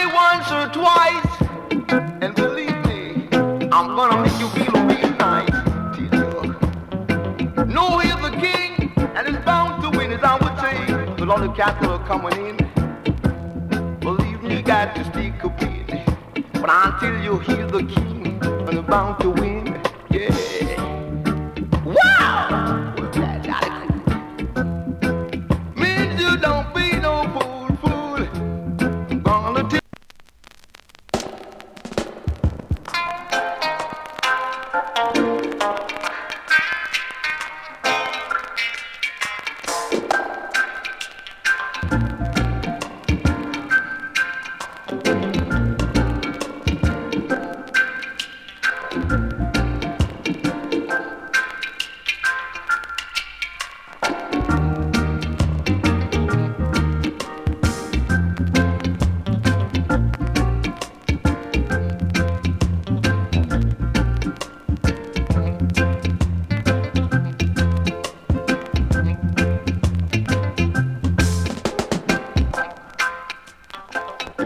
once or twice, and believe me, I'm gonna make you feel real nice. No, he's the king, and he's bound to win, as I would say. With all the cats that are coming in, believe me, got to stick a pin. But until you hear the king, and he's bound to win, yeah.